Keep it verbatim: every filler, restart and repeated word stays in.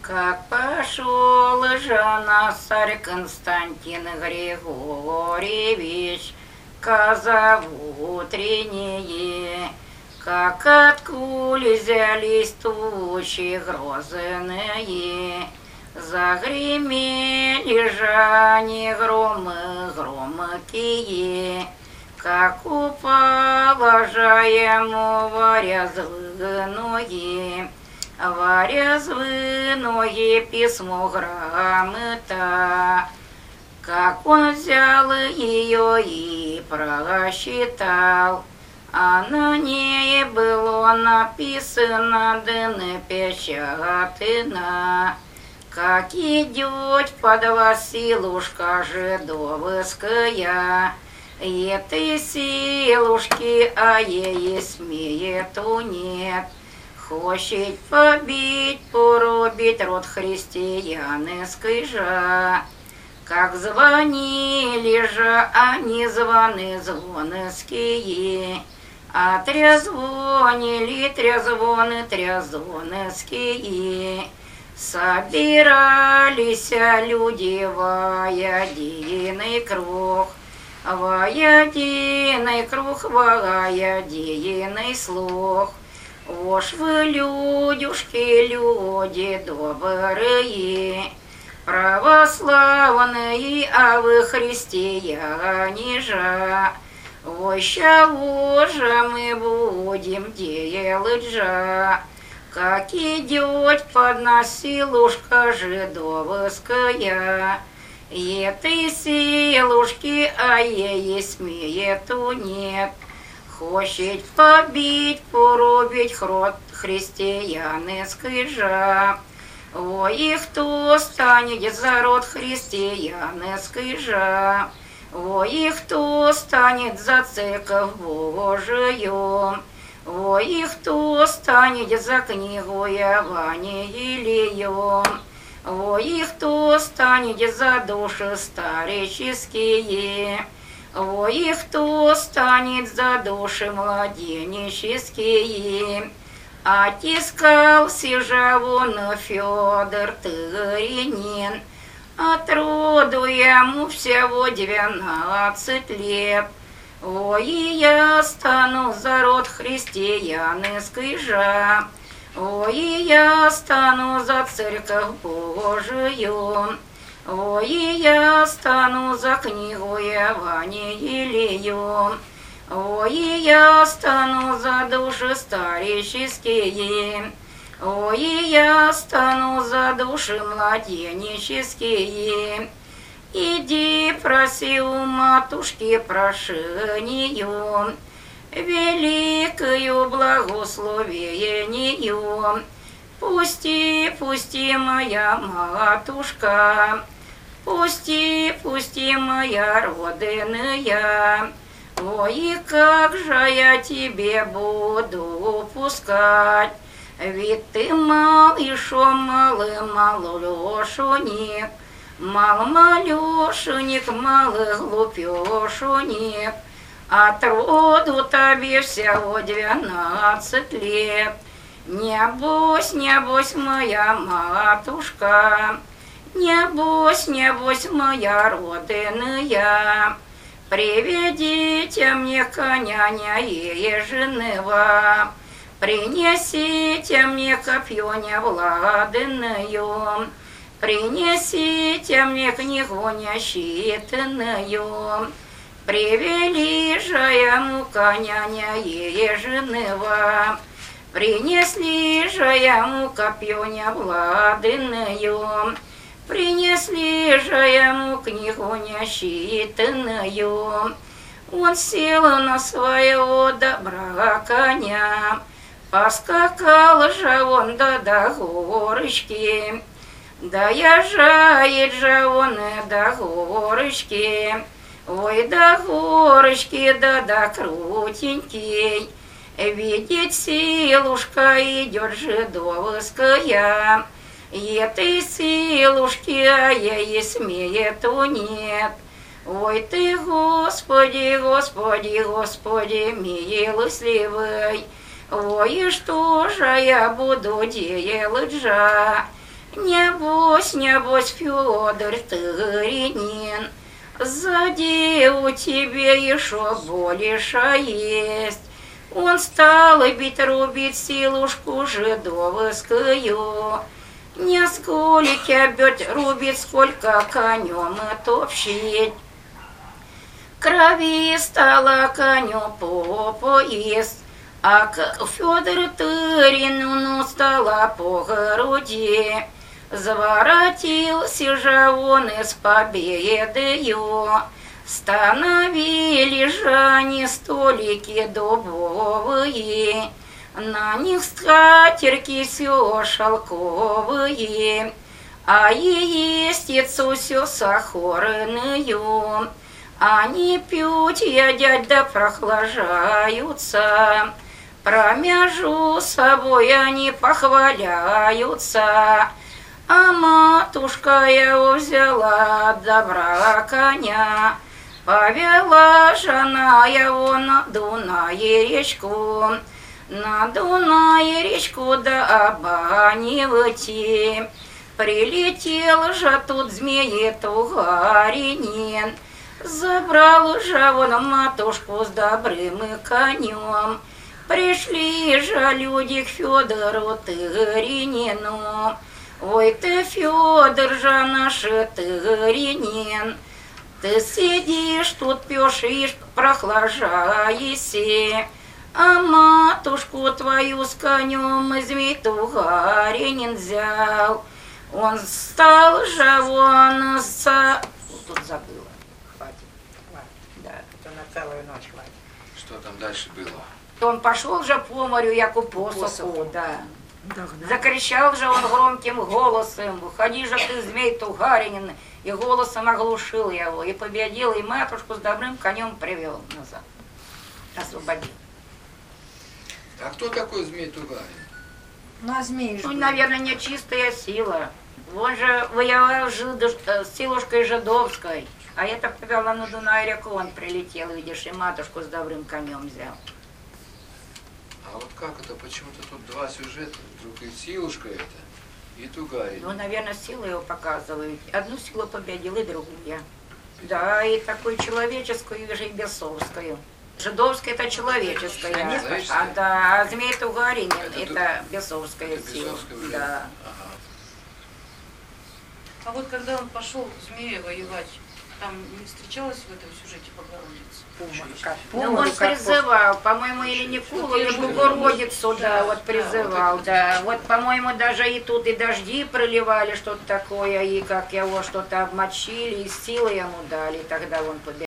Как пошел жена царь Константин Григорьевич, коза в утренние, как откуда взялись тучи грозные, загремели жане громы громкие, как упала же ему варязвы ноги, варязвы ноги письмо грамота, как он взял ее и просчитал, а на ней было написано да напечатано, как идет под вас силушка жидовская, этой силушки, а ей смеету нет. Хочет побить, порубить род христианской же, как звонили же они звоны звонские, а трезвонили трезвоны трезвонские. Собирались люди во единый круг, во единый круг, во единый слух. Уж вы, людюшки, люди добрые, православные, а вы христиане же. Ой, чего же мы будем делать же, как идет под нас силушка жидовская, этой силушки, а ей смеету нет. Хочет побить, порубить род христианской же. Ой, и кто станет за род христианской же? Ой, и кто станет за церковь Божию? Ой, и кто станет за книгу Евангелию? Ой, и кто станет за души стареческие? Ой, и кто станет за души младенческие? Отискался же вон Федор Тырянин, от роду ему всего двенадцать лет. Ой, и я стану за род христианской же, ой, и я стану за церковь Божию. Ой, и я стану за книгу Евангелию, ой, и я стану за души стареческие, ой, и я стану за души младенческие. Иди проси у матушки прошению, великою благословению. Пусти, пусти, моя матушка, пусти, пусти, моя родная. Ой, и как же я тебе буду пускать, ведь ты мал еще малый малешенек, мал малешенек, малый глупешенек, от роду тебе всего двенадцать лет. Небось, небось, моя матушка, небось, небось, моя родная, приведите мне коня еженого, принесите мне копье невладную, принесите мне книгу несчитанную, привели же ему коня еженого, принесли же ему копье невладную, принесли же ему книгу несчитанную. Он сел на своего доброго коня, поскакал же он до, до горочки, доезжает же он до горочки, ой, до горочки, да до крутенький. Видит силушка, идет жидовская, этой силушки, а ей смеету нет. Ой ты, Господи, Господи, Господи, милостливый, ой, и что же я буду делать же, Небось, небось, Федор, ты горянин, сзади у тебя еще больше есть. Он стал бить, рубить силушку жидовскую, не сколько бьет, рубит, сколько конем и топчет. Крови стало коню по пояс, а к Федору Тырину стала по груди. Заворотился же он из победою. Становили же они столики дубовые, на них скатерки все шелковые, а яичницу все сахарную. Они пьют, едят да прохлажаются, промежу собой они похваляются. А матушка его взяла добра коня, повела жена его на Дунае речку, на Дунае речку да обанивати. Прилетел же тут змеи Тугаринин, забрал же он матушку с добрым конем. Пришли же люди к Федору Тыгаринину. Ой ты, Федор же наш Тыгаринин, ты сидишь тут, пешишь, прохлажаешься, а матушку твою с конем и змей Тугаринин взял. Он стал же он с... Тут забыла. Хватит. Хватит. Да. Это на целую ночь хватит. Что там дальше было? Он пошел же по морю, яку посоху, Посоху. да. Догнал. Закричал же он громким голосом: «Выходи же ты, змей Тугаринин!» И голосом оглушил его, и победил, и матушку с добрым конем привел назад. Освободил. А кто такой змей Тугарин? Ну, а змеи ж Ну, были. наверное, нечистая сила. Он же воевал жид... с силушкой жидовской, а это повела на Дунай реку, он прилетел, видишь, и матушку с добрым конем взял. А вот как это? Почему-то тут два сюжета. Вдруг и Силушка это, и Тугарин. Ну, наверное, силу его показывают. Одну силу победил, и другую. Да, и такую человеческую, и бесовскую. Жидовская — это человеческая, Знаешь, а, да, а змей Тугаринин — Это это бесовская Это сила. бесовская уже? Да. Ага. А вот когда он пошел змея воевать, там не встречалась в этом сюжете Богородица? Как Ну, помню, он как призывал, по-моему, или Николу, или Богородицу, да, вот призывал, да. Вот, по-моему, даже и тут и дожди проливали, что-то такое, и как его что-то обмочили, и силы ему дали, тогда он победил.